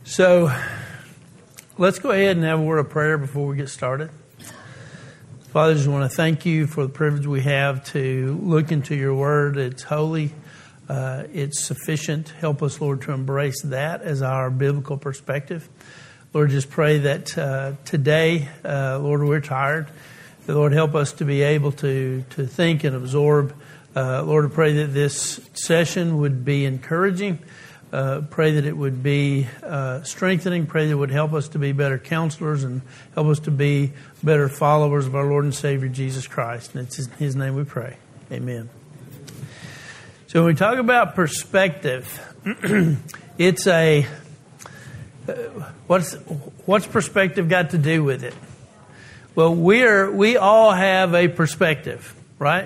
So let's go ahead and have a word of prayer before we get started. Father, I just want to thank you for the privilege we have to look into your word. It's holy. It's sufficient. Help us, Lord, to embrace that as our biblical perspective. Lord, just pray that today, Lord, we're tired. Lord, help us to be able to think and absorb. Lord, I pray that this session would be encouraging. Pray that it would be strengthening. Pray that it would help us to be better counselors and help us to be better followers of our Lord and Savior, Jesus Christ. And it's in His name we pray. Amen. So when we talk about perspective, it's what's perspective got to do with it? Well, we all have a perspective, right?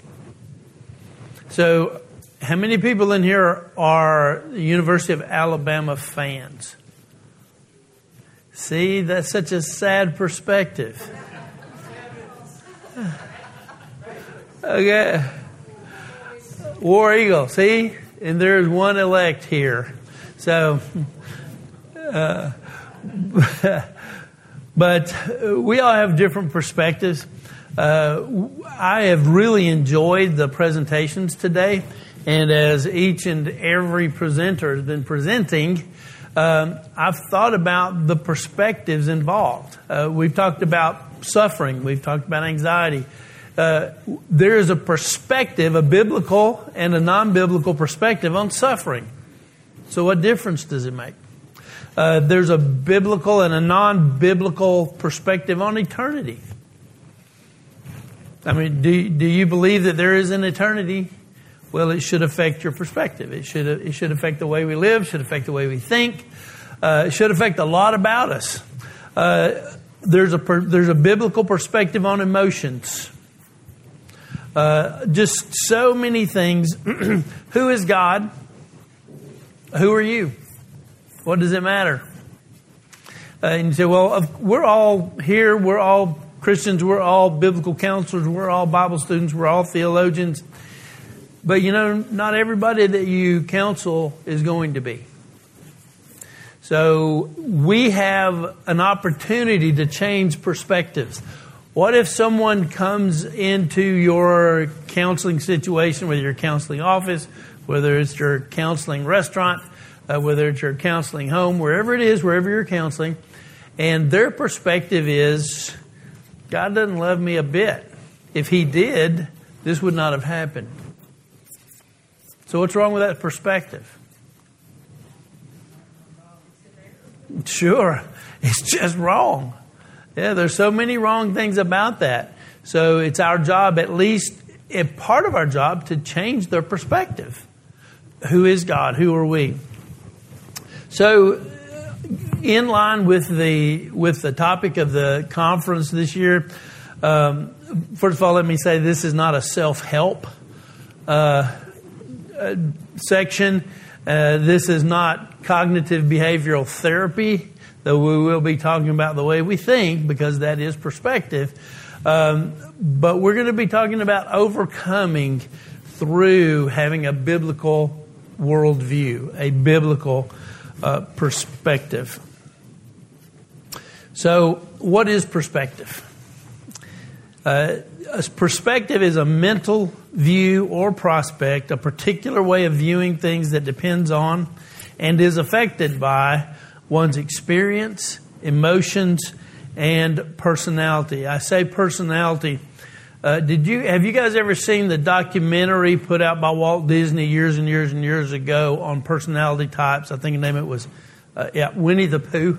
So how many people in here are University of Alabama fans? See, that's such a sad perspective. Okay. War Eagle, see? And there's one elect here. So, but we all have different perspectives. I have really enjoyed the presentations today. And as each and every presenter has been presenting, I've thought about the perspectives involved. We've talked about suffering. We've talked about anxiety. There is a perspective, a biblical and a non-biblical perspective on suffering. So what difference does it make? There's a biblical and a non-biblical perspective on eternity. I mean, do you believe that there is an eternity? Well, it should affect your perspective. It should affect the way we live. Should affect the way we think. It should affect a lot about us. There's a biblical perspective on emotions. Just so many things. Who is God? Who are you? What does it matter? And you say, well, we're all here. We're all Christians. We're all biblical counselors. We're all Bible students. We're all theologians. But, not everybody that you counsel is going to be. So we have an opportunity to change perspectives. What if someone comes into your counseling situation, whether your counseling office, whether it's your counseling restaurant, whether it's your counseling home, wherever it is, wherever you're counseling, and their perspective is, God doesn't love me a bit. If He did, this would not have happened. So what's wrong with that perspective? Sure, it's just wrong. Yeah, there's so many wrong things about that. So it's our job, at least a part of our job, to change their perspective. Who is God? Who are we? So in line with the topic of the conference this year, first of all, let me say this is not a self-help section. This is not cognitive behavioral therapy, though we will be talking about the way we think, because that is perspective. But we're going to be talking about overcoming through having a biblical worldview, a biblical perspective. So, what is perspective? A perspective is a mental view or prospect, a particular way of viewing things that depends on and is affected by one's experience, emotions, and personality. I say personality. Have you guys ever seen the documentary put out by Walt Disney years and years and years ago on personality types? I think the name of it was Winnie the Pooh.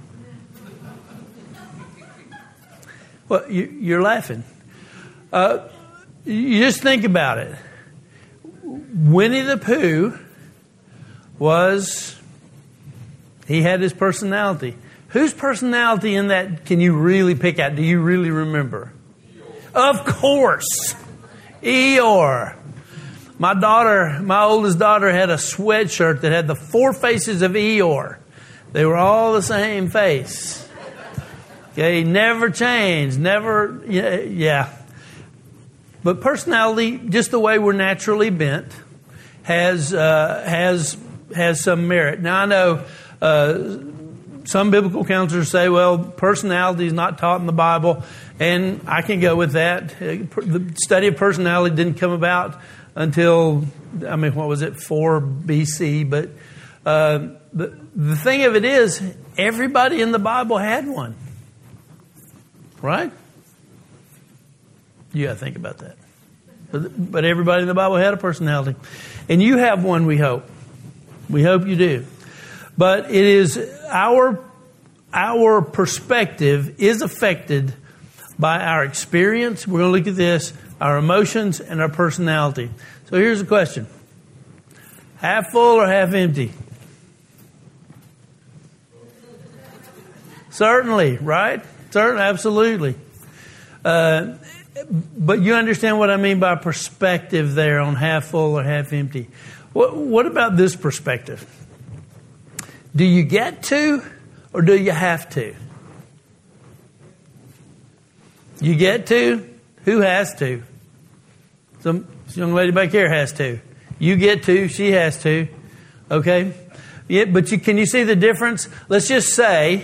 Well, you're laughing. You just think about it. Winnie the Pooh he had his personality. Whose personality in that can you really pick out? Do you really remember? Of course, Eeyore. My oldest daughter had a sweatshirt that had the 4 faces of Eeyore. They were all the same face. Okay, never changed, never, yeah. But personality, just the way we're naturally bent, has some merit. Now I know Some biblical counselors say, well, personality is not taught in the Bible, and I can go with that. The study of personality didn't come about until, what was it, 4 BC, but the thing of it is, everybody in the Bible had one, right? You got to think about that. But everybody in the Bible had a personality. And you have one, we hope. We hope you do. But it is our perspective is affected by our experience. We're going to look at this, our emotions and our personality. So here's the question. Half full or half empty? Certainly, right? Certainly, absolutely. But you understand what I mean by perspective there on half full or half empty. What about this perspective? Do you get to or do you have to? You get to? Who has to? Some young lady back here has to. You get to, she has to. Okay? Yeah, but can you see the difference? Let's just say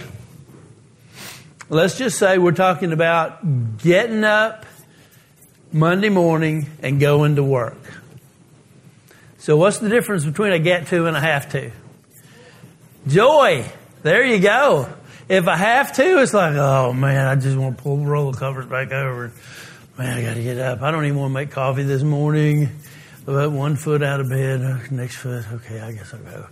we're talking about getting up Monday morning and going to work. So what's the difference between a get to and a have to? Joy. There you go. If I have to, it's like, oh man, I just want to pull the roller covers back over. Man, I got to get up. I don't even want to make coffee this morning. About 1 foot out of bed, next foot, okay, I guess I'll go.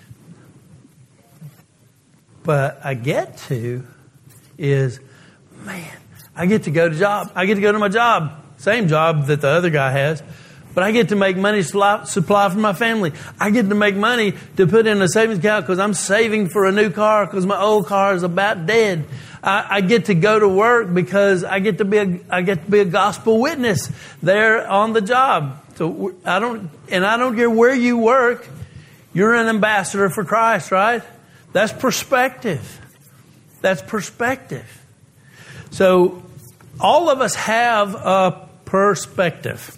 But I get to is, man, I get to go to job. I get to go to my job. Same job that the other guy has. But I get to make money supply for my family. I get to make money to put in a savings account because I'm saving for a new car because my old car is about dead. I get to go to work because I get to be a gospel witness there on the job. So I don't care where you work. You're an ambassador for Christ, right? That's perspective. That's perspective. So all of us have a perspective.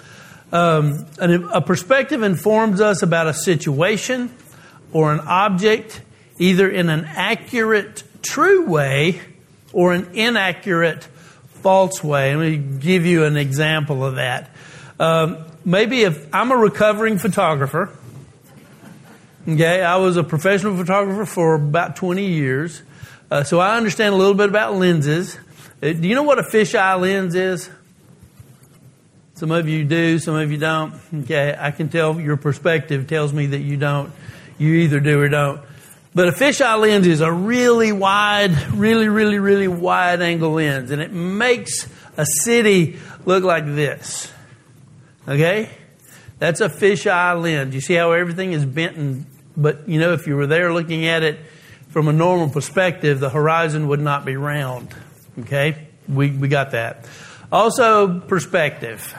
A perspective informs us about a situation or an object, either in an accurate, true way or an inaccurate, false way. Let me give you an example of that. Maybe if I'm a recovering photographer, okay, I was a professional photographer for about 20 years, so I understand a little bit about lenses. Do you know what a fisheye lens is? Some of you do, some of you don't. Okay, I can tell your perspective tells me that you don't. You either do or don't. But a fisheye lens is a really wide, really wide angle lens. And it makes a city look like this. Okay? That's a fisheye lens. You see how everything is bent? But, if you were there looking at it from a normal perspective, the horizon would not be round. Okay? We got that. Also, perspective.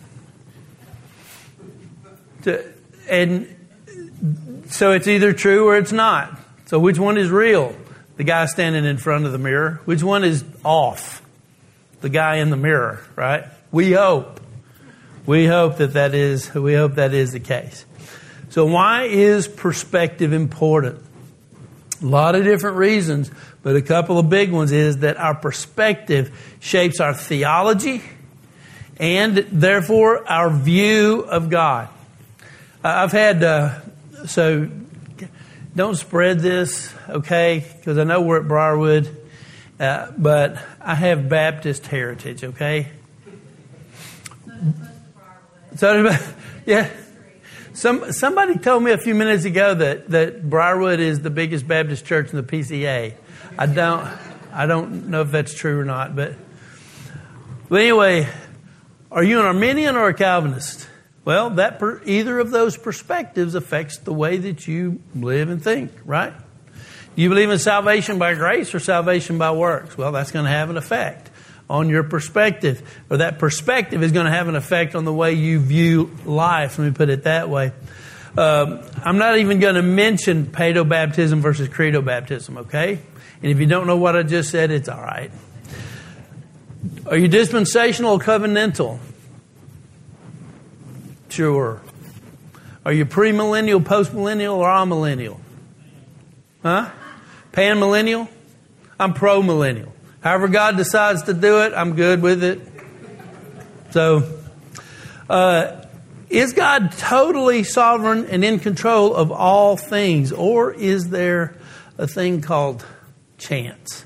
And so it's either true or it's not. So which one is real? The guy standing in front of the mirror. Which one is off? The guy in the mirror, right? We hope that is the case. So why is perspective important? A lot of different reasons, but a couple of big ones is that our perspective shapes our theology and therefore our view of God. I've had, so don't spread this, okay, because I know we're at Briarwood, but I have Baptist heritage, okay? So, yeah. Somebody told me a few minutes ago that Briarwood is the biggest Baptist church in the PCA. I don't know if that's true or not, but anyway, are you an Arminian or a Calvinist? Well, either of those perspectives affects the way that you live and think, right? Do you believe in salvation by grace or salvation by works? Well, that's going to have an effect on your perspective, or that perspective is going to have an effect on the way you view life. Let me put it that way. I'm not even going to mention paedo baptism versus credo baptism, okay? And if you don't know what I just said, it's all right. Are you dispensational or covenantal? Sure. Are you premillennial, postmillennial, or amillennial? Huh? Pan-millennial? I'm pro-millennial. However God decides to do it, I'm good with it. So, is God totally sovereign and in control of all things? Or is there a thing called chance?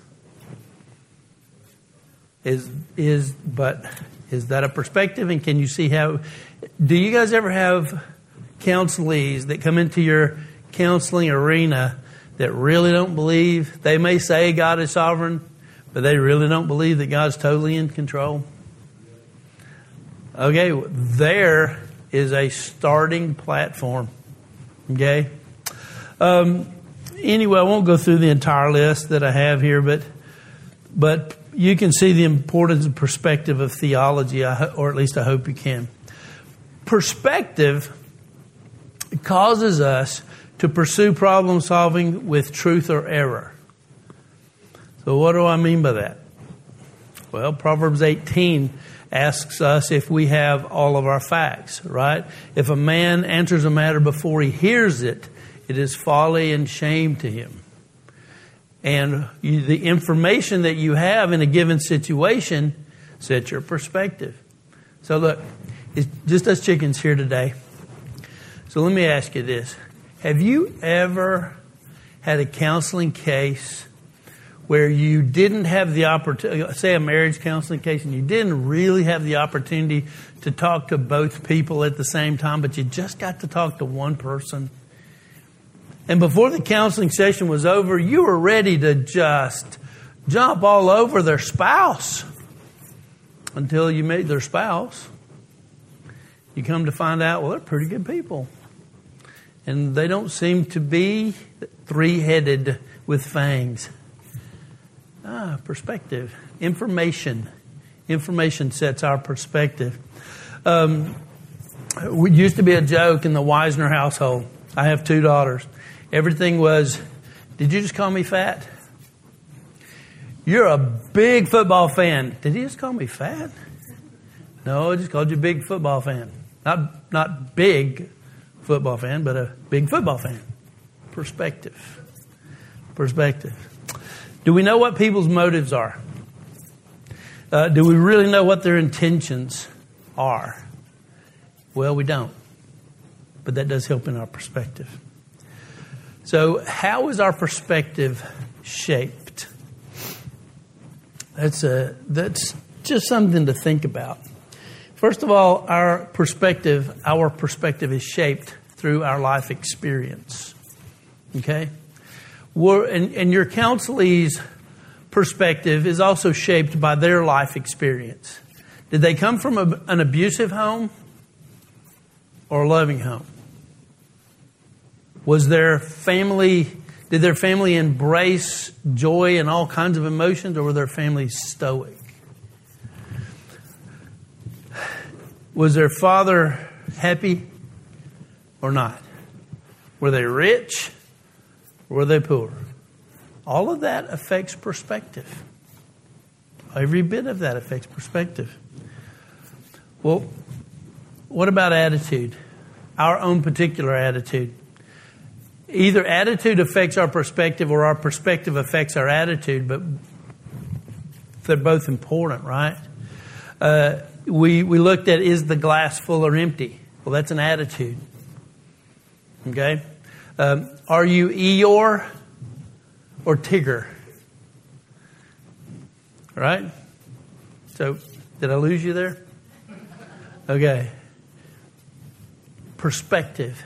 Is that a perspective? And can you see how... Do you guys ever have counselees that come into your counseling arena that really don't believe? They may say God is sovereign, but they really don't believe that God's totally in control. Okay, there is a starting platform. Okay? Anyway, I won't go through the entire list that I have here, but you can see the importance and perspective of theology, or at least I hope you can. Perspective causes us to pursue problem solving with truth or error. So what do I mean by that? Well, Proverbs 18 asks us if we have all of our facts, right? If a man answers a matter before he hears it, it is folly and shame to him. And the information that you have in a given situation sets your perspective. So look, it's just us chickens here today. So let me ask you this. Have you ever had a counseling case where you didn't have the opportunity, say a marriage counseling case, and you didn't really have the opportunity to talk to both people at the same time, but you just got to talk to one person? And before the counseling session was over, you were ready to just jump all over their spouse until you met their spouse. You come to find out, well, they're pretty good people. And they don't seem to be three-headed with fangs. Perspective. Information. Information sets our perspective. It used to be a joke in the Wisner household. I have 2 daughters. Everything was, did you just call me fat? You're a big football fan. Did he just call me fat? No, I just called you a big football fan. Not big football fan, but a big football fan. Perspective. Perspective. Do we know what people's motives are? Do we really know what their intentions are? Well, we don't. But that does help in our perspective. So how is our perspective shaped? That's just something to think about. First of all, our perspective is shaped through our life experience. Okay? And your counselee's perspective is also shaped by their life experience. Did they come from an abusive home or a loving home? Did their family embrace joy and all kinds of emotions, or were their family stoic? Was their father happy or not? Were they rich or were they poor? All of that affects perspective. Every bit of that affects perspective. Well, what about attitude? Our own particular attitude. Either attitude affects our perspective or our perspective affects our attitude, but they're both important, right? We looked at, is the glass full or empty? Well, that's an attitude. Okay? Are you Eeyore or Tigger? Right? So, did I lose you there? Okay. Perspective.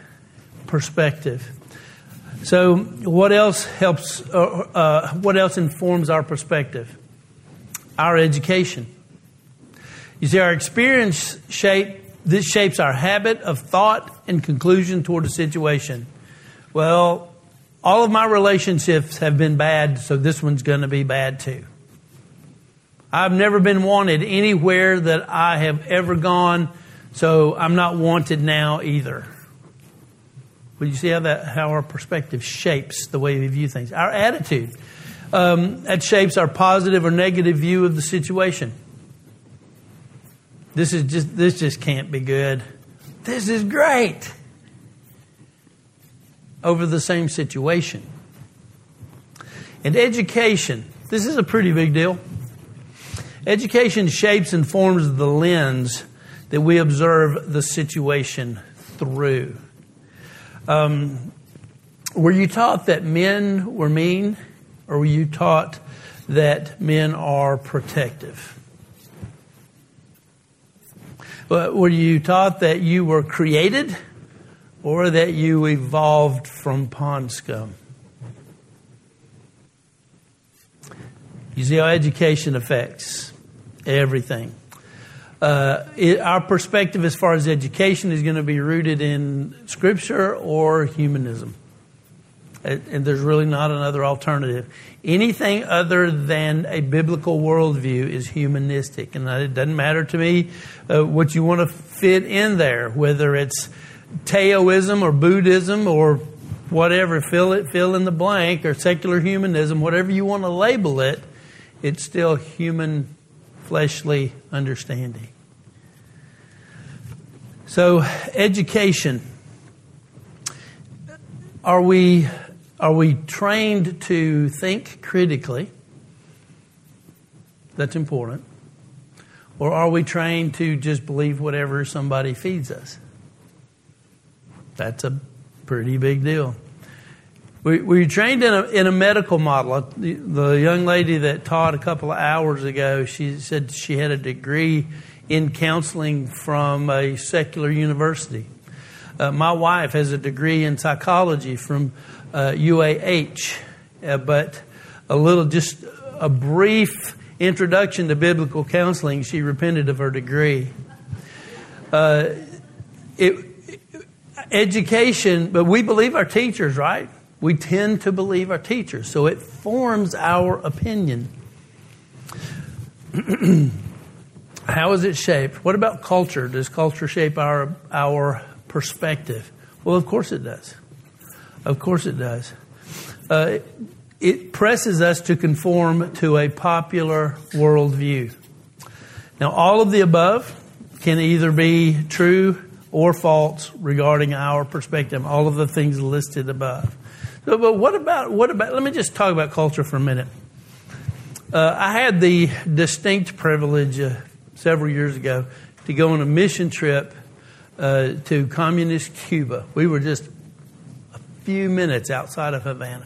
So, what else helps? What else informs our perspective? Our education. You see, our experience shapes our habit of thought and conclusion toward a situation. Well, all of my relationships have been bad, so this one's going to be bad too. I've never been wanted anywhere that I have ever gone, so I'm not wanted now either. But you see how our perspective shapes the way we view things. Our attitude, that shapes our positive or negative view of the situation. This just can't be good. This is great. Over the same situation. And education, this is a pretty big deal. Education shapes and forms the lens that we observe the situation through. Were you taught that men were mean, or were you taught that men are protective? Were you taught that you were created, or that you evolved from pond scum? You see how education affects everything. Our perspective as far as education is going to be rooted in Scripture or humanism. And there's really not another alternative. Anything other than a biblical worldview is humanistic. And it doesn't matter to me what you want to fit in there, whether it's Taoism or Buddhism or whatever, fill in the blank, or secular humanism, whatever you want to label it, it's still human, fleshly understanding. So, education. Are we trained to think critically? That's important. Or are we trained to just believe whatever somebody feeds us? That's a pretty big deal. We're trained in a medical model. The young lady that taught a couple of hours ago, she said she had a degree in counseling from a secular university. My wife has a degree in psychology from UAH, but just a brief introduction to biblical counseling, she repented of her degree. Education, but we believe our teachers, right? We tend to believe our teachers, so it forms our opinion. How is it shaped? What about culture? Does culture shape our perspective? Well, of course it does. Of course it does. It presses us to conform to a popular worldview. Now, all of the above can either be true or false regarding our perspective. All of the things listed above. So, but what about? Let me just talk about culture for a minute. I had the distinct privilege several years ago to go on a mission trip to communist Cuba. We were just a few minutes outside of Havana.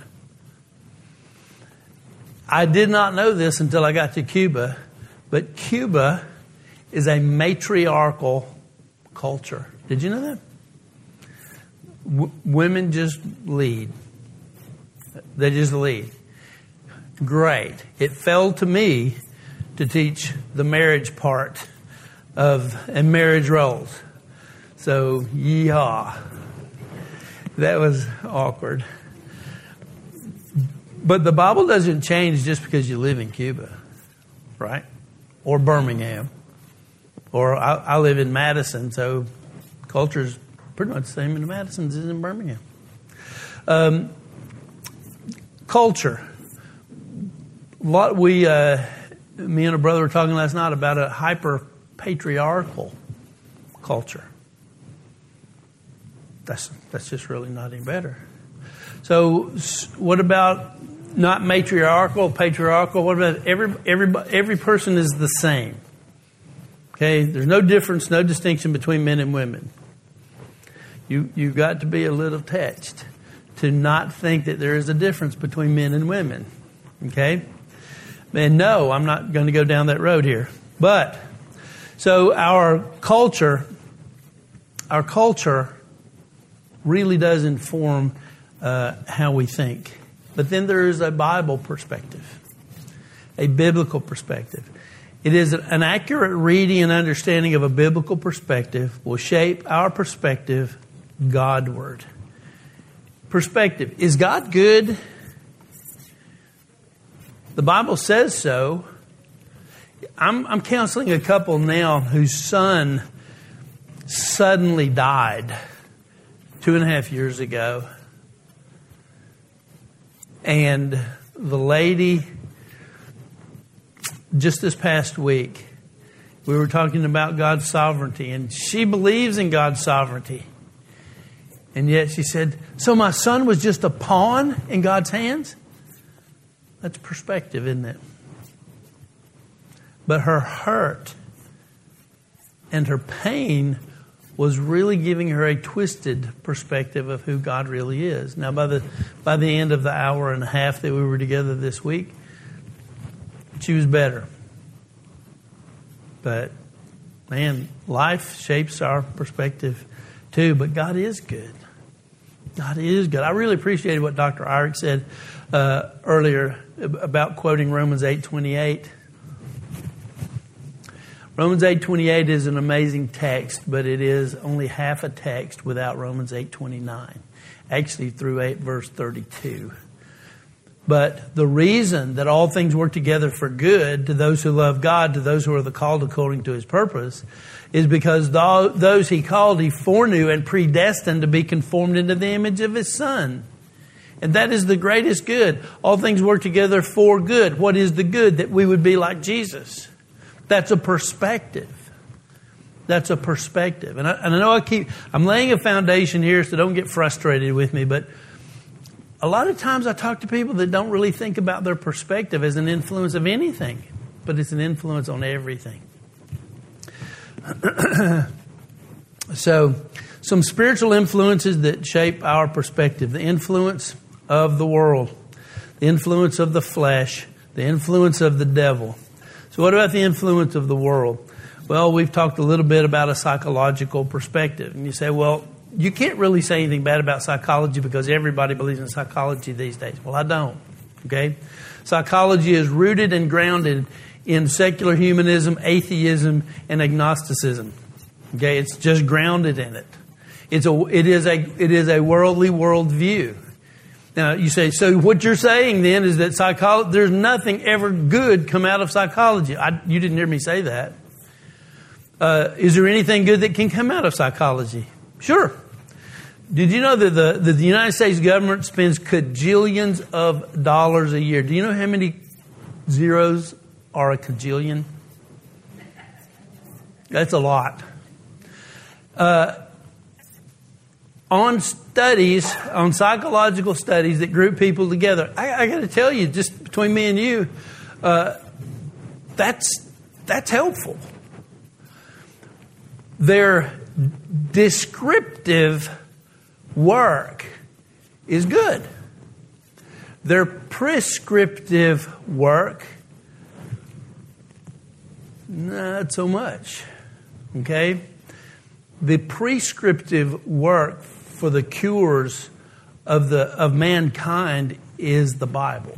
I did not know this until I got to Cuba, but Cuba is a matriarchal culture. Did you know that? Women just lead. They just lead. Great. It fell to me to teach the marriage part and marriage roles. So, yeehaw. That was awkward. But the Bible doesn't change just because you live in Cuba, right? Or Birmingham. Or I live in Madison, so culture's pretty much the same in Madison as in Birmingham. Culture. Me and a brother were talking last night about a hyper-patriarchal culture. That's just really not any better. So what about not matriarchal, patriarchal? What about every person is the same? Okay, there's no difference, no distinction between men and women. You've got to be a little touched to not think that there is a difference between men and women. Okay? And no, I'm not going to go down that road here. But, so our culture really does inform how we think. But then there is a Bible perspective, a biblical perspective. It is an accurate reading and understanding of a biblical perspective will shape our perspective Godward. Perspective. Is God good? The Bible says so. I'm counseling a couple now whose son suddenly died 2.5 years ago. And the lady, just this past week, we were talking about God's sovereignty, and she believes in God's sovereignty. And yet she said, so my son was just a pawn in God's hands? That's perspective, isn't it? But her hurt and her pain was really giving her a twisted perspective of who God really is. Now, by the end of the hour and a half that we were together this week, she was better. But, man, life shapes our perspective too. But God is good. God is good. I really appreciated what Dr. Eyrick said earlier about quoting Romans 8:28. Romans 8:28 is an amazing text, but it is only half a text without Romans 8:29. Actually, through 8 verse 32. But the reason that all things work together for good to those who love God, to those who are the called according to His purpose, is because those He called, He foreknew and predestined to be conformed into the image of His Son. And that is the greatest good. All things work together for good. What is the good? That we would be like Jesus. That's a perspective. That's a perspective. And I know I'm laying a foundation here, so don't get frustrated with me, but a lot of times I talk to people that don't really think about their perspective as an influence of anything, but it's an influence on everything. So, some spiritual influences that shape our perspective. The influence of the world, the influence of the flesh, the influence of the devil. So what about the influence of the world? Well, we've talked a little bit about a psychological perspective. And you say, well, you can't really say anything bad about psychology because everybody believes in psychology these days. Well, I don't. Okay? Psychology is rooted and grounded in secular humanism, atheism, and agnosticism. Okay? It's just grounded in it. It is a worldly worldview. Now, you say, so what you're saying then is that there's nothing ever good come out of psychology. You didn't hear me say that. Is there anything good that can come out of psychology? Sure. Did you know that the United States government spends cajillions of dollars a year? Do you know how many zeros are a cajillion? That's a lot. On psychological studies that group people together. I got to tell you, just between me and you, that's helpful. Their descriptive work is good. Their prescriptive work, not so much. Okay? The prescriptive work for the cures of mankind is the Bible.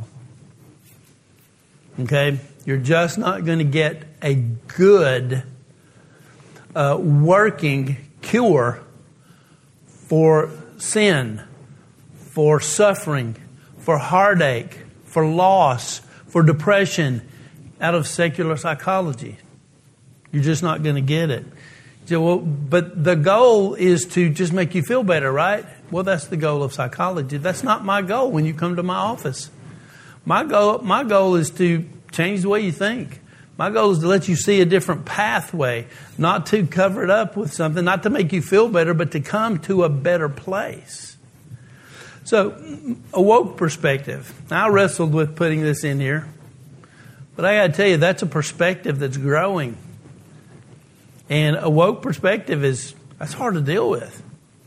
Okay? You're just not going to get a good working cure for sin, for suffering, for heartache, for loss, for depression out of secular psychology. You're just not going to get it. So, well, but the goal is to just make you feel better, right? Well, that's the goal of psychology. That's not my goal when you come to my office. My goal is to change the way you think. My goal is to let you see a different pathway, not to cover it up with something, not to make you feel better, but to come to a better place. So, a woke perspective. Now, I wrestled with putting this in here, but I got to tell you, that's a perspective that's growing. And a woke perspective that's hard to deal with.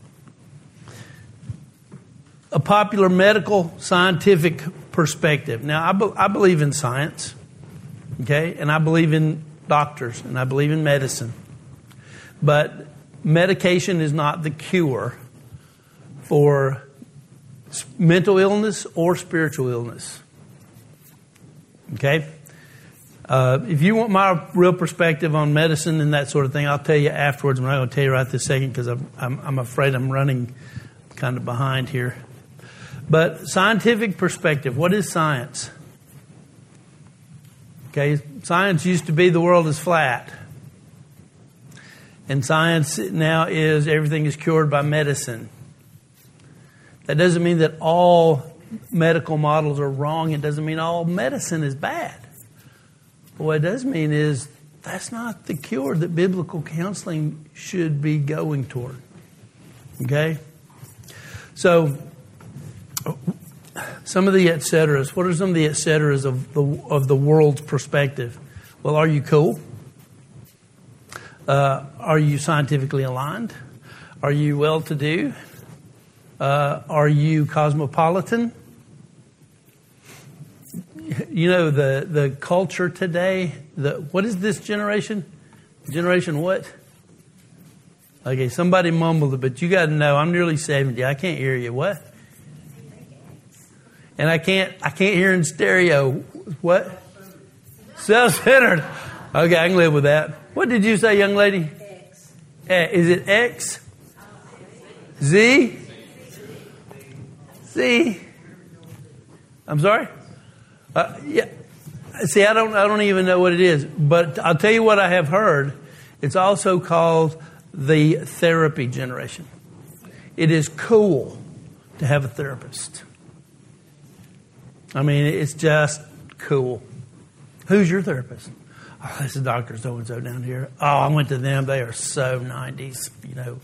A popular medical scientific perspective. Now, I believe in science, okay? And I believe in doctors, and I believe in medicine. But medication is not the cure for mental illness or spiritual illness. Okay? If you want my real perspective on medicine and that sort of thing, I'll tell you afterwards. I'm not going to tell you right this second because I'm afraid I'm running kind of behind here. But scientific perspective, what is science? Okay, science used to be the world is flat. And science now is everything is cured by medicine. That doesn't mean that all medical models are wrong. It doesn't mean all medicine is bad. But what it does mean is that's not the cure that biblical counseling should be going toward. Okay? So, Some of the et ceteras. What are some of the et ceteras of the world's perspective? Well, are you cool? Are you scientifically aligned? Are you well-to-do? Are you cosmopolitan? You know, the culture today, what is this generation? Generation what? Okay, somebody mumbled it, but you got to know, I'm nearly 70. I can't hear you. What? And I can't hear in stereo. What? Self-centered. Okay, I can live with that. What did you say, young lady? X. Is it X? Z? Z? I'm sorry? Yeah. See, I don't even know what it is. But I'll tell you what I have heard. It's also called the therapy generation. It is cool to have a therapist. I mean, it's just cool. Who's your therapist? Oh, this is Dr. So-and-so down here. Oh, I went to them. They are so 90s, you know.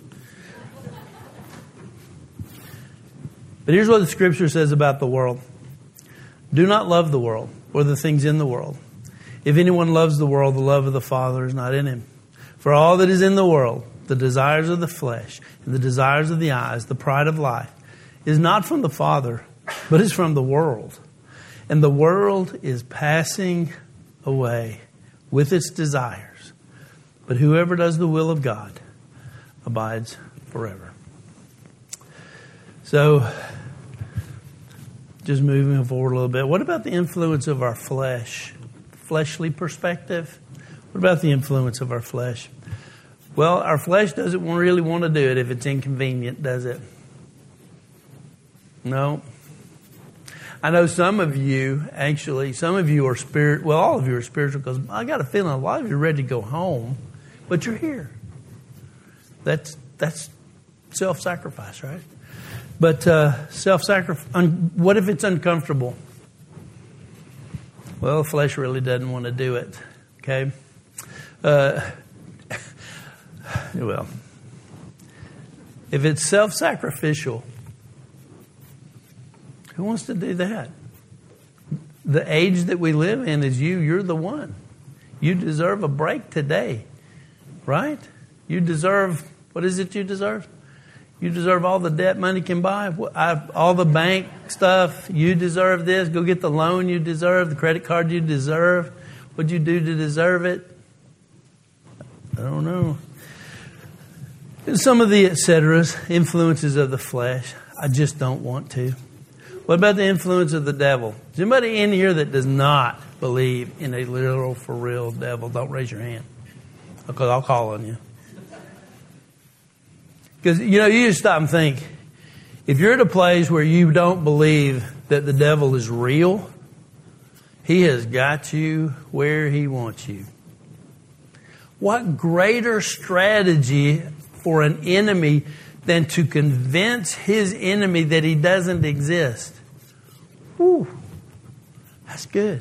But here's what the Scripture says about the world. Do not love the world or the things in the world. If anyone loves the world, the love of the Father is not in him. For all that is in the world, the desires of the flesh and the desires of the eyes, the pride of life, is not from the Father, but is from the world. And the world is passing away with its desires. But whoever does the will of God abides forever. So, just moving forward a little bit. What about the influence of our flesh? Fleshly perspective? What about the influence of our flesh? Well, our flesh doesn't really want to do it if it's inconvenient, does it? No. I know some of you are all of you are spiritual, because I got a feeling a lot of you are ready to go home, but you're here. That's self-sacrifice, right? But self-sacrifice, what if it's uncomfortable? Well, the flesh really doesn't want to do it, okay? Well, if it's self-sacrificial, who wants to do that? The age that we live in is you're the one. You deserve a break today, right? You deserve, what is it you deserve? You deserve all the debt money can buy, all the bank stuff. You deserve this. Go get the loan you deserve, the credit card you deserve. What'd you do to deserve it? I don't know. Some of the et ceteras, influences of the flesh, I just don't want to. What about the influence of the devil? Is anybody in here that does not believe in a literal, for real devil? Don't raise your hand, because I'll call on you. Because, you just stop and think. If you're at a place where you don't believe that the devil is real, he has got you where he wants you. What greater strategy for an enemy than to convince his enemy that he doesn't exist? Whew, that's good.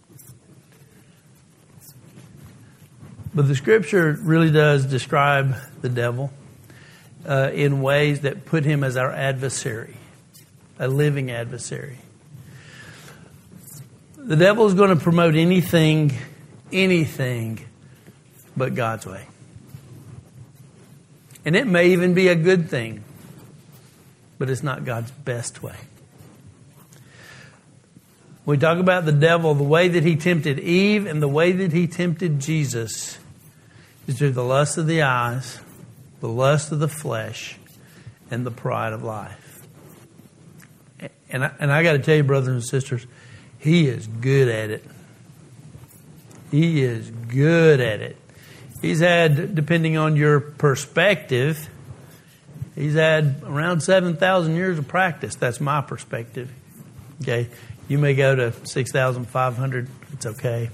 But the Scripture really does describe the devil in ways that put him as our adversary, a living adversary. The devil is going to promote anything but God's way. And it may even be a good thing, but it's not God's best way. We talk about the devil, the way that he tempted Eve and the way that he tempted Jesus is through the lust of the eyes, the lust of the flesh, and the pride of life. And I got to tell you, brothers and sisters, he is good at it. He is good at it. He's had, depending on your perspective, he's had around 7,000 years of practice. That's my perspective. Okay? You may go to 6,500. It's okay.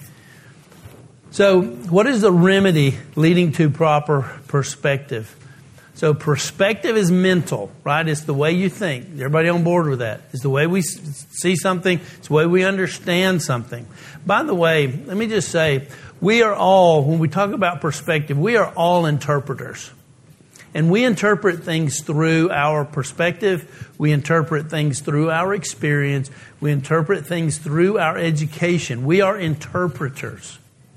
So, what is the remedy leading to proper perspective? So, perspective is mental, right? It's the way you think. Everybody on board with that? It's the way we see something. It's the way we understand something. By the way, let me just say, we are all, when we talk about perspective, we are all interpreters. And we interpret things through our perspective. We interpret things through our experience. We interpret things through our education. We are interpreters.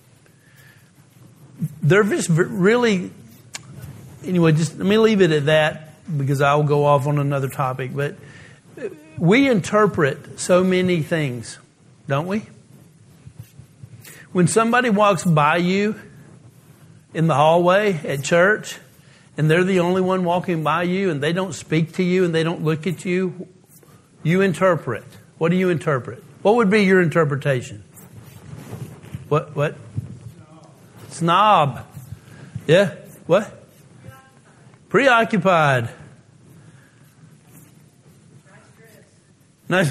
They're just really... Anyway, just let me leave it at that because I'll go off on another topic. But we interpret so many things, don't we? When somebody walks by you in the hallway at church, and they're the only one walking by you, and they don't speak to you, and they don't look at you, you interpret. What do you interpret? What would be your interpretation? What? Snob. Yeah? What? Preoccupied. Nice.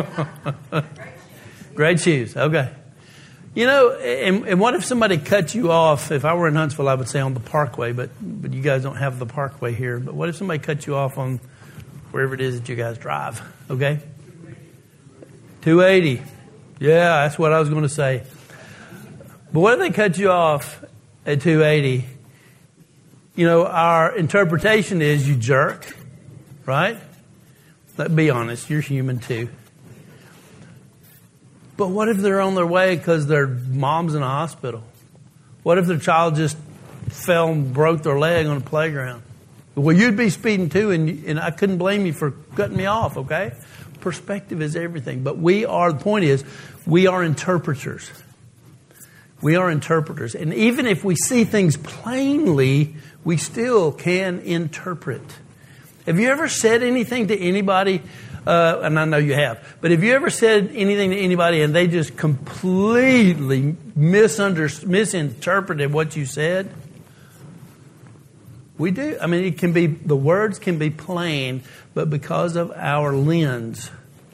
Great shoes. Okay. You know, and what if somebody cut you off? If I were in Huntsville, I would say on the Parkway, but you guys don't have the Parkway here. But what if somebody cut you off on wherever it is that you guys drive? Okay? 280. Yeah, that's what I was going to say. But what if they cut you off at 280? You know, our interpretation is you jerk, right? Let's be honest, you're human too. But what if they're on their way because their mom's in a hospital? What if their child just fell and broke their leg on a playground? Well, you'd be speeding too, and I couldn't blame you for cutting me off, okay? Perspective is everything. But the point is, we are interpreters. We are interpreters. And even if we see things plainly, we still can interpret. Have you ever said anything to anybody? And I know you have. But have you ever said anything to anybody and they just completely misinterpreted what you said? We do. I mean, the words can be plain, but because of our lens,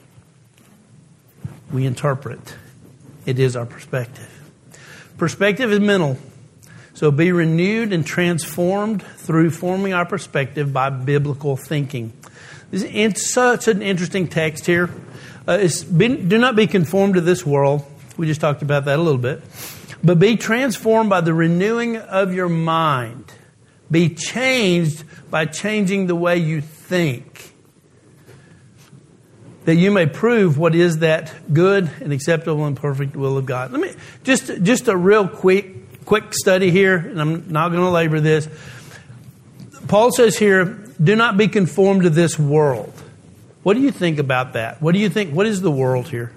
we interpret. It is our perspective. Perspective is mental. So be renewed and transformed through forming our perspective by biblical thinking. It's such an interesting text here. Do not be conformed to this world. We just talked about that a little bit. But be transformed by the renewing of your mind. Be changed by changing the way you think, that you may prove what is that good and acceptable and perfect will of God. Let me just a real quick study here, and I'm not going to labor this. Paul says here, do not be conformed to this world. What do you think about that? What do you think? What is the world here?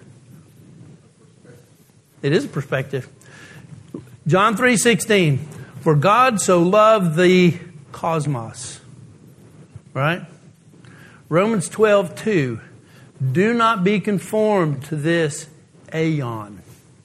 It is a perspective. John 3:16. For God so loved the cosmos. Right? Romans 12:2. Do not be conformed to this aeon.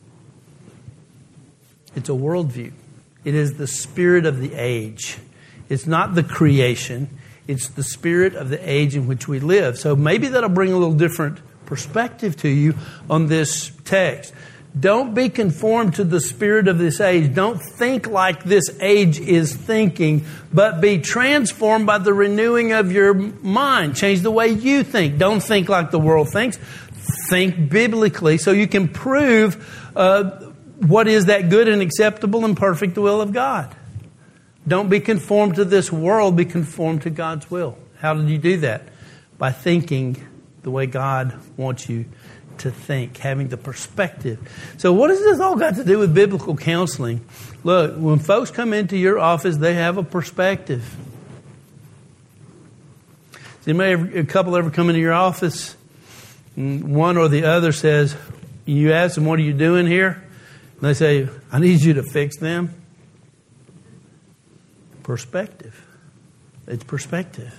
It's a worldview. It is the spirit of the age. It's not the creation. It's the spirit of the age in which we live. So maybe that'll bring a little different perspective to you on this text. Don't be conformed to the spirit of this age. Don't think like this age is thinking, but be transformed by the renewing of your mind. Change the way you think. Don't think like the world thinks. Think biblically so you can prove what is that good and acceptable and perfect will of God. Don't be conformed to this world. Be conformed to God's will. How did you do that? By thinking the way God wants you to think, having the perspective. So what has this all got to do with biblical counseling? Look, when folks come into your office, they have a perspective. Does a couple ever come into your office and one or the other says, you ask them, what are you doing here? And they say, I need you to fix them. Perspective. It's perspective.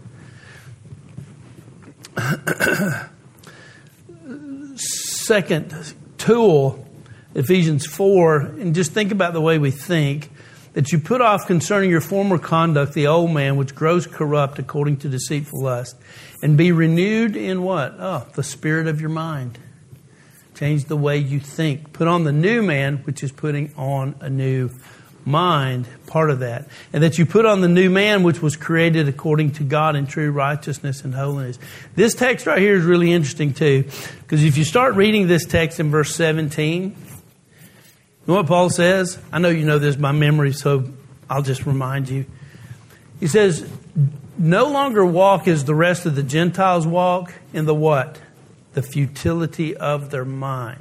Second tool, Ephesians 4, and just think about the way we think, that you put off concerning your former conduct the old man which grows corrupt according to deceitful lust, and be renewed in what? Oh, the spirit of your mind. Change the way you think. Put on the new man, which is putting on a new mind, part of that. And that you put on the new man, which was created according to God in true righteousness and holiness. This text right here is really interesting too, because if you start reading this text in verse 17, you know what Paul says? I know you know this by memory, so I'll just remind you. He says, no longer walk as the rest of the Gentiles walk in the what? The futility of their mind.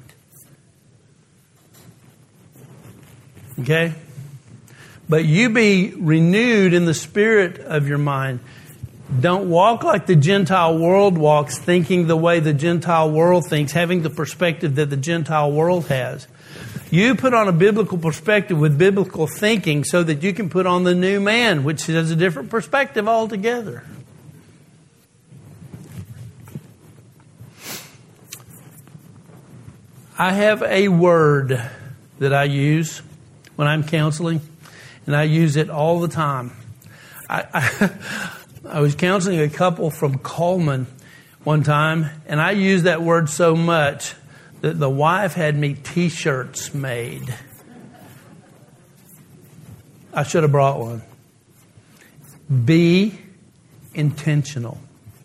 Okay? But you be renewed in the spirit of your mind. Don't walk like the Gentile world walks, thinking the way the Gentile world thinks, having the perspective that the Gentile world has. You put on a biblical perspective with biblical thinking so that you can put on the new man, which has a different perspective altogether. I have a word that I use when I'm counseling, and I use it all the time. I was counseling a couple from Coleman one time, and I used that word so much that the wife had me T-shirts made. I should have brought one. Be intentional.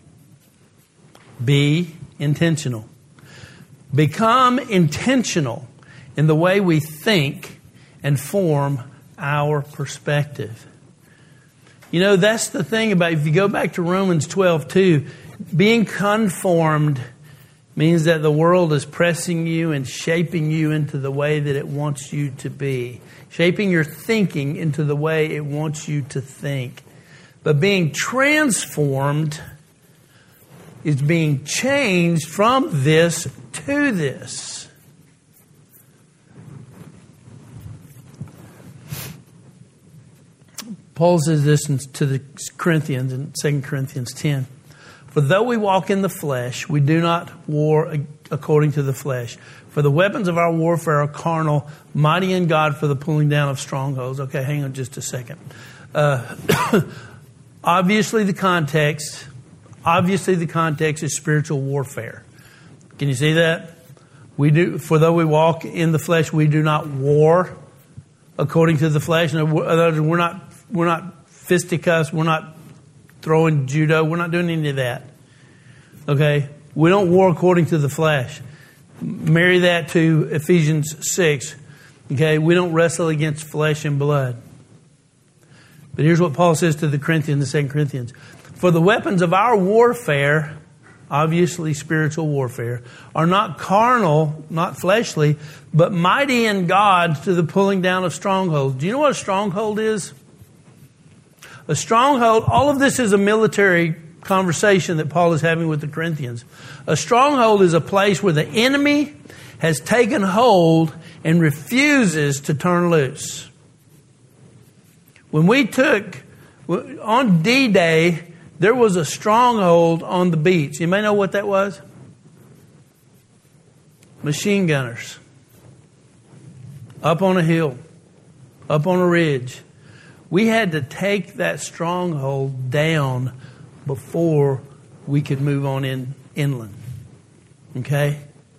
Be intentional. Become intentional in the way we think and form our perspective. You know, that's the thing about, if you go back to Romans 12:2, being conformed means that the world is pressing you and shaping you into the way that it wants you to be. Shaping your thinking into the way it wants you to think. But being transformed is being changed from this to this. Paul says this to the Corinthians in 2 Corinthians 10. For though we walk in the flesh, we do not war according to the flesh. For the weapons of our warfare are carnal, mighty in God for the pulling down of strongholds. Okay, hang on just a second. Obviously the context is spiritual warfare. Can you see that? For though we walk in the flesh, we do not war according to the flesh. We're not fisticuffs. We're not throwing judo. We're not doing any of that. Okay? We don't war according to the flesh. Marry that to Ephesians 6. Okay? We don't wrestle against flesh and blood. But here's what Paul says to the Corinthians in 2 Corinthians. For the weapons of our warfare, obviously spiritual warfare, are not carnal, not fleshly, but mighty in God to the pulling down of strongholds. Do you know what a stronghold is? A stronghold, all of this is a military conversation that Paul is having with the Corinthians. A stronghold is a place where the enemy has taken hold and refuses to turn loose. When we on D-Day, there was a stronghold on the beach. You may know what that was? Machine gunners. Up on a hill. Up on a ridge. We had to take that stronghold down before we could move on inland. Okay?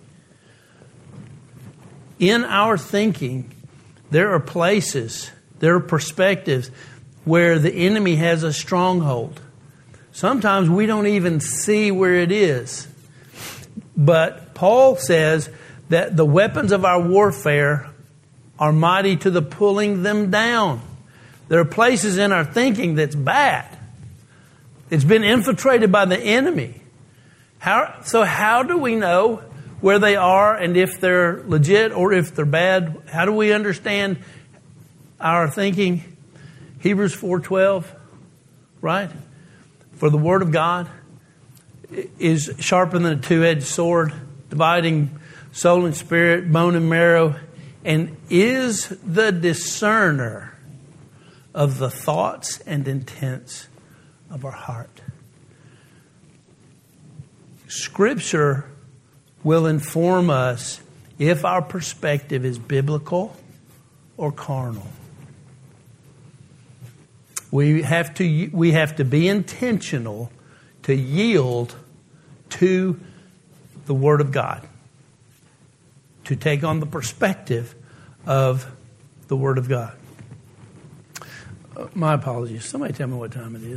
In our thinking, there are places, there are perspectives where the enemy has a stronghold. Sometimes we don't even see where it is. But Paul says that the weapons of our warfare are mighty to the pulling them down. There are places in our thinking that's bad. It's been infiltrated by the enemy. How do we know where they are and if they're legit or if they're bad? How do we understand our thinking? Hebrews 4:12, right? For the word of God is sharper than a two-edged sword, dividing soul and spirit, bone and marrow, and is the discerner of the thoughts and intents of our heart. Scripture will inform us if our perspective is biblical or carnal. We have to be intentional to yield to the Word of God, to take on the perspective of the Word of God. My apologies. Somebody tell me what time it is.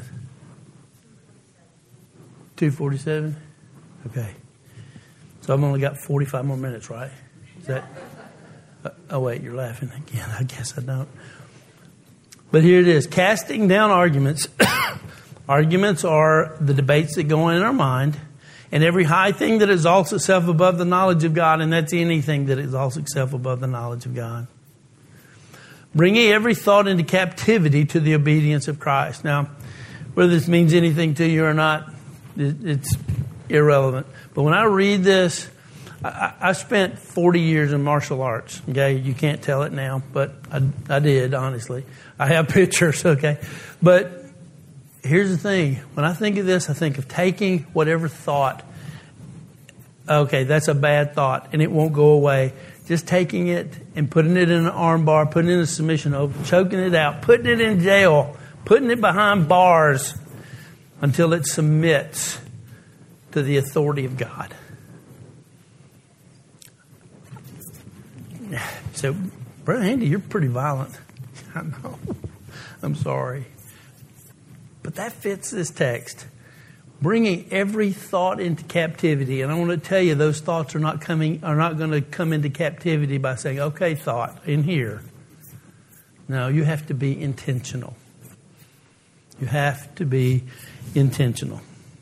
2:47? Okay. So I've only got 45 more minutes, right? Is that? Oh, wait, you're laughing again. I guess I don't. But here it is, casting down arguments. Arguments are the debates that go on in our mind, and every high thing that exalts itself above the knowledge of God, and that's anything that exalts itself above the knowledge of God. Bringing every thought into captivity to the obedience of Christ. Now, whether this means anything to you or not, it's irrelevant. But when I read this, I spent 40 years in martial arts. Okay, you can't tell it now, but I did, honestly. I have pictures, okay? But here's the thing. When I think of this, I think of taking whatever thought, okay, that's a bad thought, and it won't go away. Just taking it and putting it in an arm bar, putting it in a submission oath, choking it out, putting it in jail, putting it behind bars until it submits to the authority of God. So, Brother Andy, you're pretty violent. I know. I'm sorry. But that fits this text. Bringing every thought into captivity. And I want to tell you, those thoughts are not going to come into captivity by saying, okay, thought, in here. No, you have to be intentional. You have to be intentional.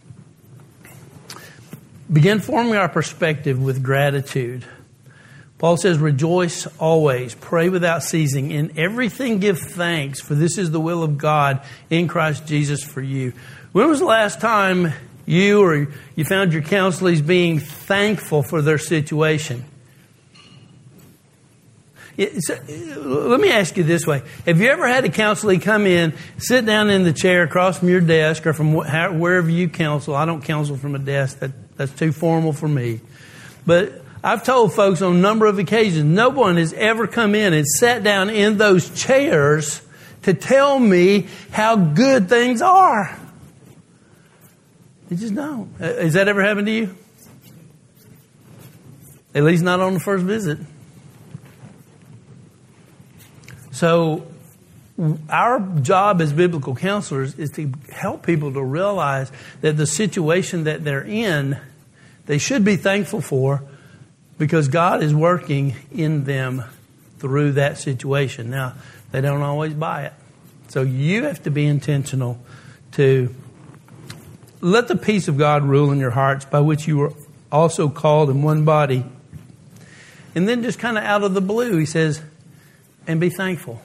Begin forming our perspective with gratitude. Paul says, rejoice always, pray without ceasing, in everything give thanks, for this is the will of God in Christ Jesus for you. When was the last time you found your counselees being thankful for their situation? Let me ask you this way. Have you ever had a counselee come in, sit down in the chair across from your desk or from wherever you counsel? I don't counsel from a desk. That's too formal for me. But I've told folks on a number of occasions, no one has ever come in and sat down in those chairs to tell me how good things are. They just don't. Has that ever happened to you? At least not on the first visit. So our job as biblical counselors is to help people to realize that the situation that they're in, they should be thankful for, because God is working in them through that situation. Now, they don't always buy it. So you have to be intentional to let the peace of God rule in your hearts, by which you were also called in one body. And then just kind of out of the blue, he says, and be thankful.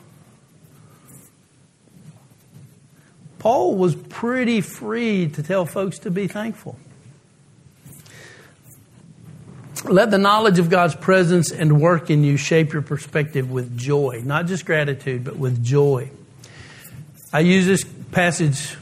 Paul was pretty free to tell folks to be thankful. Let the knowledge of God's presence and work in you shape your perspective with joy. Not just gratitude, but with joy. I use this passage.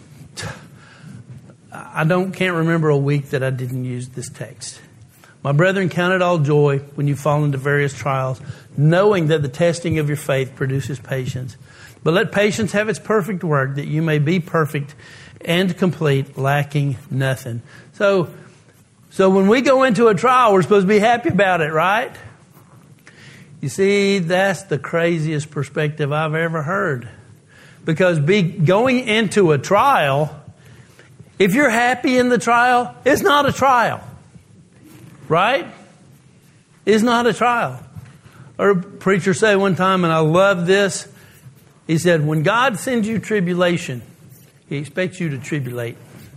I can't remember a week that I didn't use this text. My brethren, count it all joy when you fall into various trials, knowing that the testing of your faith produces patience. But let patience have its perfect work, that you may be perfect and complete, lacking nothing. So when we go into a trial, we're supposed to be happy about it, right? You see, that's the craziest perspective I've ever heard. Because going into a trial, if you're happy in the trial, it's not a trial. Right? It's not a trial. Or a preacher said one time, and I love this, he said, when God sends you tribulation, He expects you to tribulate.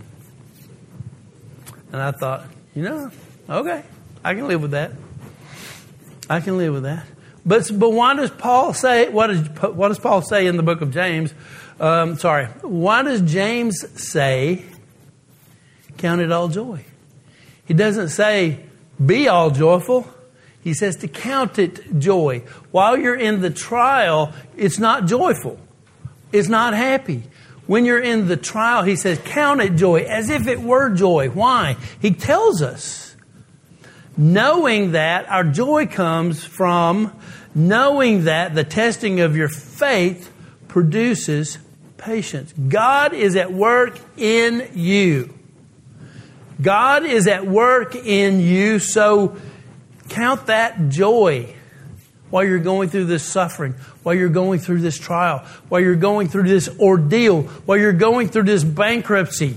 And I thought, okay, I can live with that. I can live with that. But why does Paul say, what does Paul say in the book of James? Why does James say, count it all joy? He doesn't say, be all joyful. He says to count it joy. While you're in the trial, it's not joyful. It's not happy. When you're in the trial, he says, count it joy, as if it were joy. Why? He tells us, knowing that our joy comes from knowing that the testing of your faith produces patience. God is at work in you. God is at work in you, so count that joy while you're going through this suffering, while you're going through this trial, while you're going through this ordeal, while you're going through this bankruptcy,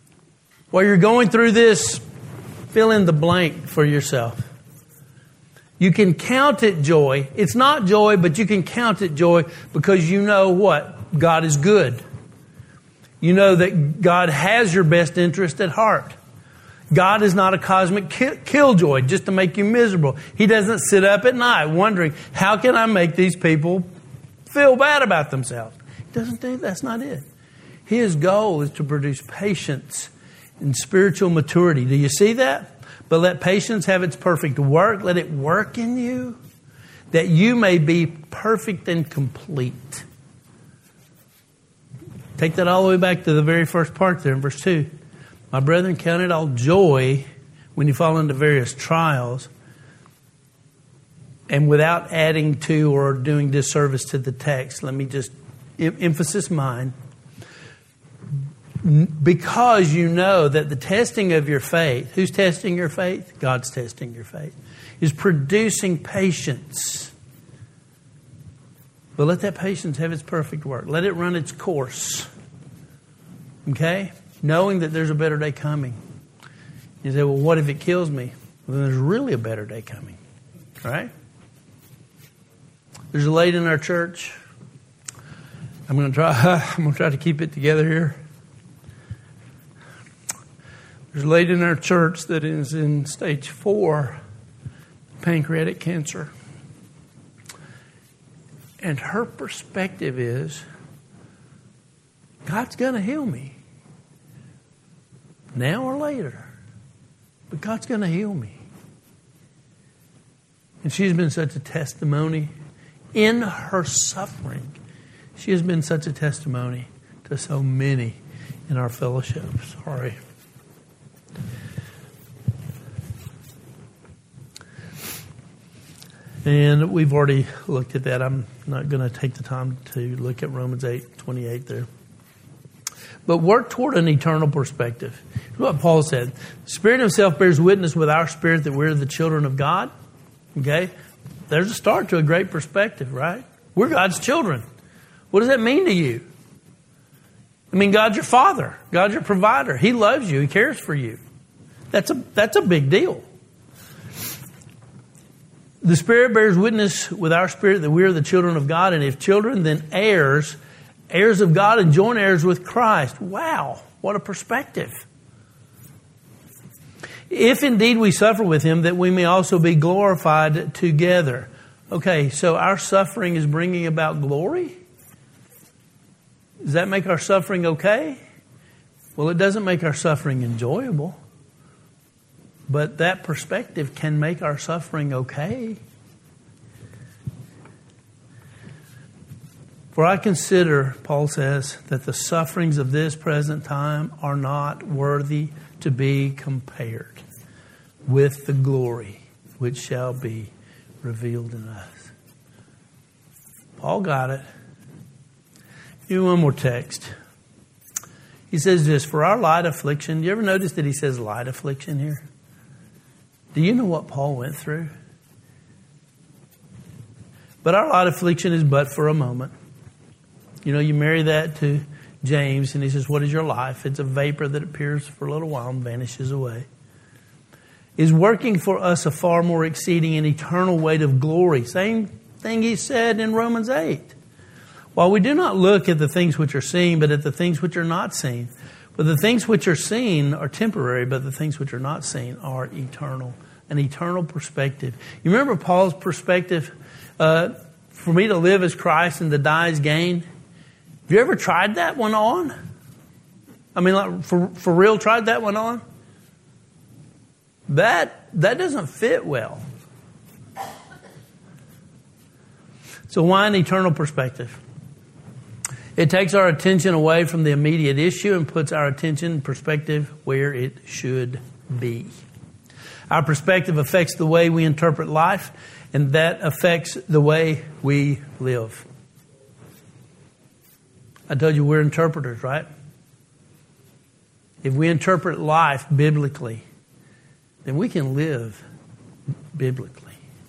while you're going through this fill in the blank for yourself. You can count it joy. It's not joy, but you can count it joy because you know what? God is good. You know that God has your best interest at heart. God is not a cosmic killjoy just to make you miserable. He doesn't sit up at night wondering, how can I make these people feel bad about themselves? He doesn't think that's not it. His goal is to produce patience and spiritual maturity. Do you see that? But let patience have its perfect work. Let it work in you, that you may be perfect and complete. Take that all the way back to the very first part there in verse 2. My brethren, count it all joy when you fall into various trials. And without adding to or doing disservice to the text, let me just emphasis mine. Because you know that the testing of your faith, who's testing your faith? God's testing your faith, is producing patience. But let that patience have its perfect work. Let it run its course. Okay? Knowing that there's a better day coming. You say, well, what if it kills me? Well, then there's really a better day coming. All right? There's a lady in our church. I'm going to try to keep it together here. There's a lady in our church that is in stage 4 pancreatic cancer. And her perspective is, God's going to heal me. Now or later. But God's going to heal me. And she's been such a testimony in her suffering. She has been such a testimony to so many in our fellowship. Sorry. And we've already looked at that. I'm not going to take the time to look at Romans 8:28 there. But work toward an eternal perspective. Here's what Paul said. The Spirit himself bears witness with our spirit that we're the children of God. Okay? There's a start to a great perspective, right? We're God's children. What does that mean to you? I mean, God's your father. God's your provider. He loves you. He cares for you. That's a big deal. The Spirit bears witness with our spirit that we are the children of God. And if children, then heirs, heirs of God and joint heirs with Christ. Wow, what a perspective. If indeed we suffer with Him, that we may also be glorified together. Okay, so our suffering is bringing about glory? Does that make our suffering okay? Well, it doesn't make our suffering enjoyable. But that perspective can make our suffering okay. For I consider, Paul says, that the sufferings of this present time are not worthy to be compared with the glory which shall be revealed in us. Paul got it. Give me one more text. He says this, for our light affliction. Do you ever notice that he says light affliction here? Do you know what Paul went through? But our light affliction is but for a moment. You know, you marry that to James, and he says, what is your life? It's a vapor that appears for a little while and vanishes away. Is working for us a far more exceeding and eternal weight of glory. Same thing he said in Romans 8. While we do not look at the things which are seen, but at the things which are not seen. But the things which are seen are temporary, but the things which are not seen are eternal. An eternal perspective. You remember Paul's perspective? For me to live as Christ and to die as gain. Have you ever tried that one on? I mean, like for real, tried that one on? That doesn't fit well. So why an eternal perspective? It takes our attention away from the immediate issue and puts our attention and perspective where it should be. Our perspective affects the way we interpret life, and that affects the way we live. I told you we're interpreters, right? If we interpret life biblically, then we can live biblically.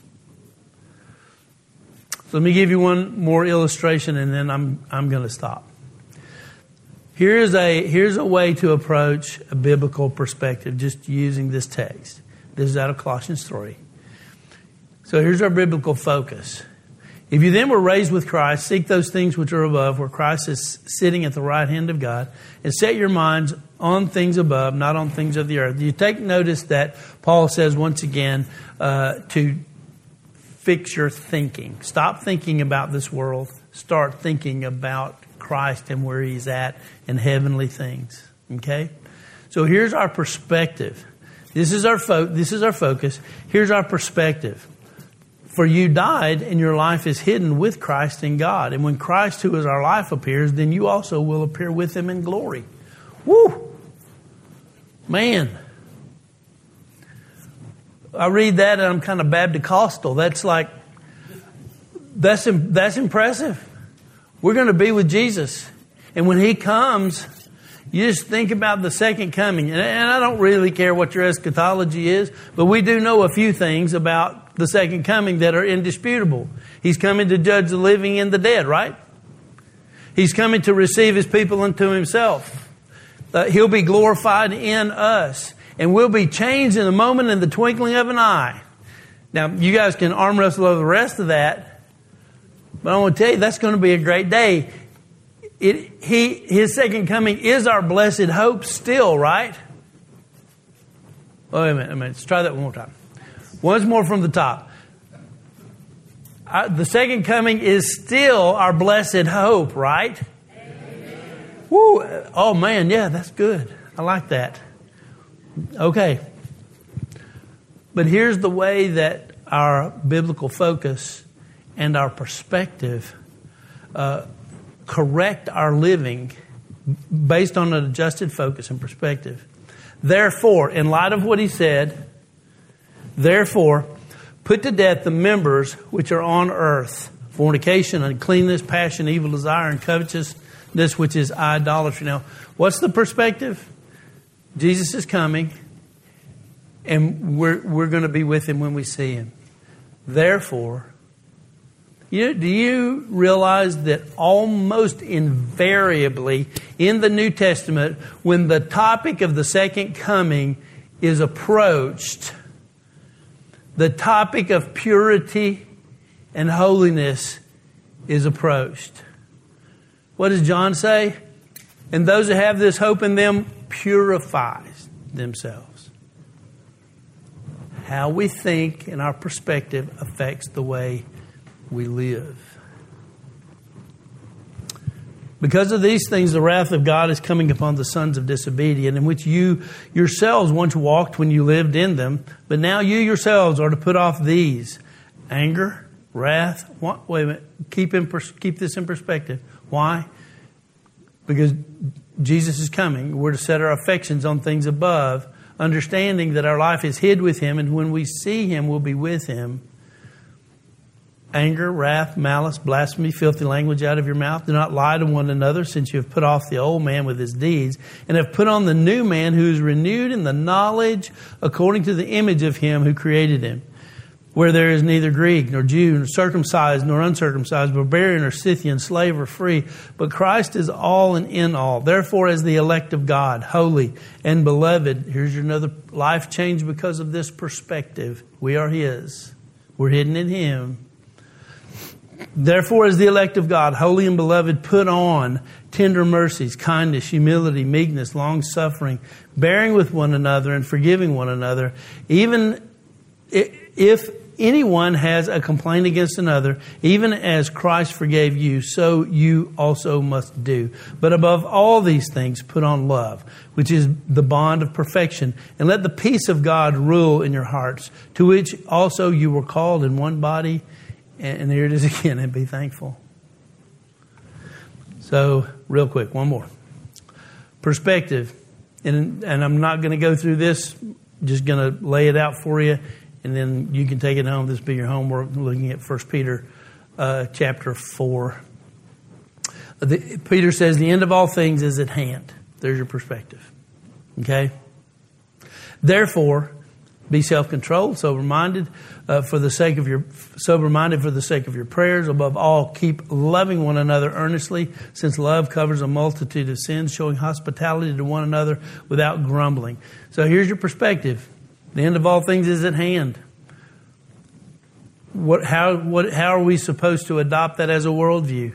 So let me give you one more illustration, and then I'm going to stop. Here's a way to approach a biblical perspective, just using this text. This is out of Colossians 3. So here's our biblical focus. If you then were raised with Christ, seek those things which are above, where Christ is sitting at the right hand of God, and set your minds on things above, not on things of the earth. You take notice that Paul says once again to fix your thinking. Stop thinking about this world. Start thinking about Christ and where He's at and heavenly things. Okay? So here's our perspective. This is our focus. Here's our perspective. For you died, and your life is hidden with Christ in God. And when Christ, who is our life, appears, then you also will appear with Him in glory. Woo! Man. I read that and I'm kind of Baptist-costal. That's impressive. We're going to be with Jesus. And when He comes, you just think about the second coming. And I don't really care what your eschatology is, but we do know a few things about the second coming that are indisputable. He's coming to judge the living and the dead, right? He's coming to receive His people unto Himself. He'll be glorified in us. And we'll be changed in a moment, in the twinkling of an eye. Now, you guys can arm wrestle over the rest of that. But I want to tell you, that's going to be a great day. His second coming is our blessed hope still, right? Oh, wait a minute. Let's try that one more time. Once more from the top. The second coming is still our blessed hope, right? Amen. Woo! Oh, man, yeah, that's good. I like that. Okay. But here's the way that our biblical focus and our perspective correct our living based on an adjusted focus and perspective. Therefore, in light of what he said, therefore, put to death the members which are on earth: fornication, uncleanness, passion, evil desire, and covetousness, which is idolatry. Now, what's the perspective? Jesus is coming, and we're going to be with Him when we see Him. Therefore, do you realize that almost invariably in the New Testament, when the topic of the second coming is approached, the topic of purity and holiness is approached? What does John say? And those who have this hope in them purifies themselves. How we think and our perspective affects the way we live. Because of these things, the wrath of God is coming upon the sons of disobedience, in which you yourselves once walked when you lived in them, but now you yourselves are to put off these: anger, wrath. Wait a minute. Keep this in perspective. Why? Because Jesus is coming. We're to set our affections on things above, understanding that our life is hid with Him, and when we see Him, we'll be with Him. Anger, wrath, malice, blasphemy, filthy language out of your mouth. Do not lie to one another, since you have put off the old man with his deeds, and have put on the new man, who is renewed in the knowledge according to the image of Him who created him. Where there is neither Greek nor Jew, nor circumcised nor uncircumcised, barbarian or Scythian, slave or free, but Christ is all and in all. Therefore, as the elect of God, holy and beloved, here's your another life change because of this perspective. We are His. We're hidden in Him. Therefore, as the elect of God, holy and beloved, put on tender mercies, kindness, humility, meekness, long-suffering, bearing with one another and forgiving one another, even if anyone has a complaint against another, even as Christ forgave you, so you also must do. But above all these things, put on love, which is the bond of perfection. And let the peace of God rule in your hearts, to which also you were called in one body. And here it is again, and be thankful. So, real quick, one more. Perspective. And I'm not going to go through this, just going to lay it out for you. And then you can take it home. This will be your homework, looking at 1 Peter chapter 4. Peter says, the end of all things is at hand. There's your perspective. Okay? Therefore, be self-controlled, sober-minded for the sake of your prayers. Above all, keep loving one another earnestly, since love covers a multitude of sins, showing hospitality to one another without grumbling. So here's your perspective. The end of all things is at hand. How are we supposed to adopt that as a worldview?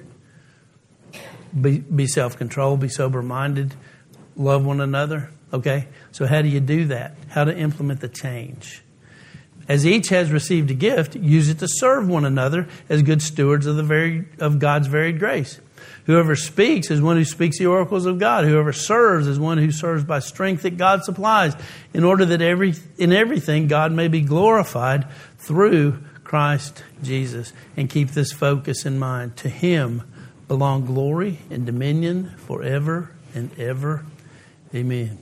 Be self-controlled, be sober-minded, love one another. Okay? So how do you do that? How to implement the change? As each has received a gift, use it to serve one another as good stewards of God's varied grace. Whoever speaks is one who speaks the oracles of God. Whoever serves is one who serves by strength that God supplies, in order that in everything God may be glorified through Christ Jesus. And keep this focus in mind. To Him belong glory and dominion forever and ever. Amen.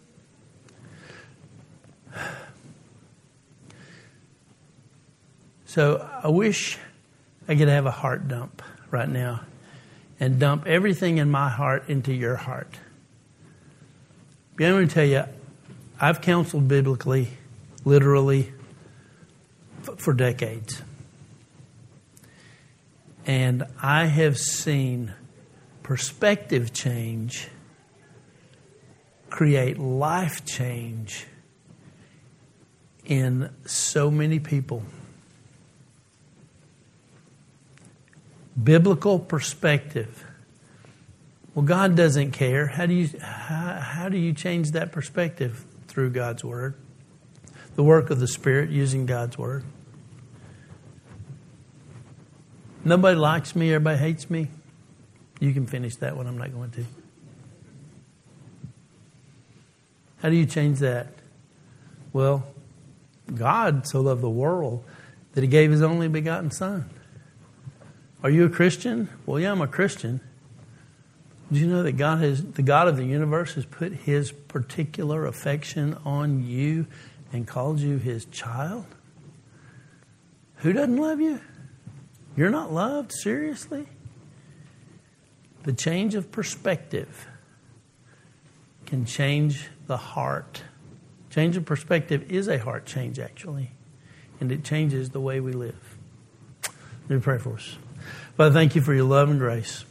So I wish I could have a heart dump right now and dump everything in my heart into your heart. But I'm going to tell you, I've counseled biblically, literally, for decades. And I have seen perspective change create life change in so many people. Biblical perspective. Well, God doesn't care. How do you change that perspective? Through God's Word. The work of the Spirit using God's Word. Nobody likes me, everybody hates me. You can finish that one, I'm not going to. How do you change that? Well, God so loved the world that He gave His only begotten Son. Are you a Christian? Well, yeah, I'm a Christian. Do you know that the God of the universe has put His particular affection on you and called you His child? Who doesn't love you? You're not loved? Seriously? The change of perspective can change the heart. Change of perspective is a heart change, actually. And it changes the way we live. Let me pray for us. Father, thank You for Your love and grace.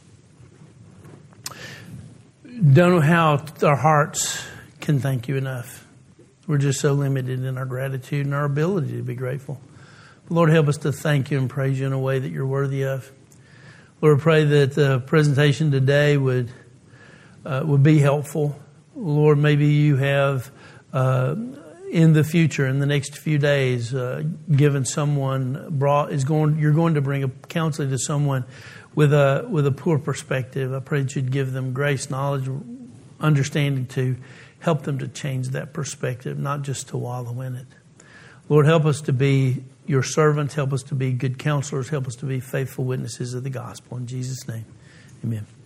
Don't know how our hearts can thank You enough. We're just so limited in our gratitude and our ability to be grateful. Lord, help us to thank You and praise You in a way that You're worthy of. Lord, I pray that the presentation today would be helpful. Lord, maybe You have in the future, in the next few days, given someone you're going to bring a counseling to someone with a poor perspective. I pray that You'd give them grace, knowledge, understanding to help them to change that perspective, not just to wallow in it. Lord, help us to be Your servants. Help us to be good counselors. Help us to be faithful witnesses of the gospel. In Jesus' name, amen.